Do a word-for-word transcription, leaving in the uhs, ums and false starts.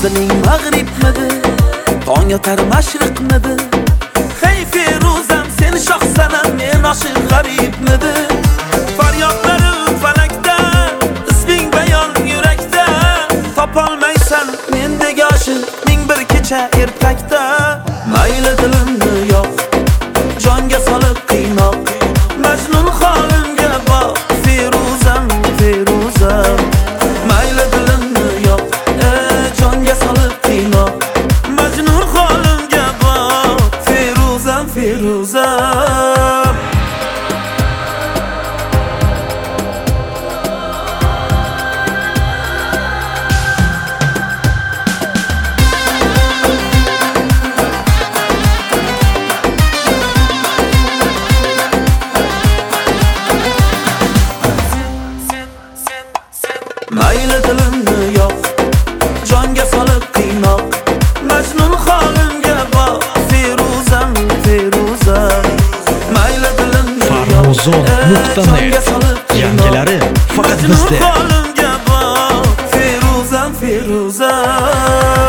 manziling mag'ribmidi, tong yotar mashriqmidi? Hey Feruzam, sen shohsanam, men oshiq g'aribmidi? Faryodlarim falakda, isming bayon yurakda, topolmaysan mendek oshiq ming bir kecha ertakda. Mayli dilimni yo'q, jonga solib qiynoq, Majnun holimga boq, Feruzam, Feruzam. Mayli dilimni yo'q, jonga solib qiynoq, Majnun holimga boq, Feruzam, Feruzam. Mayli dilimni yo'q, jonga solib qiynoq, Majnun holimga boq, Feruzam, Feruzam. Mayli dilimni yo'q, jonga solib yangilari faqat bizda. Majnun holimga boq, Feruzam, Feruzam.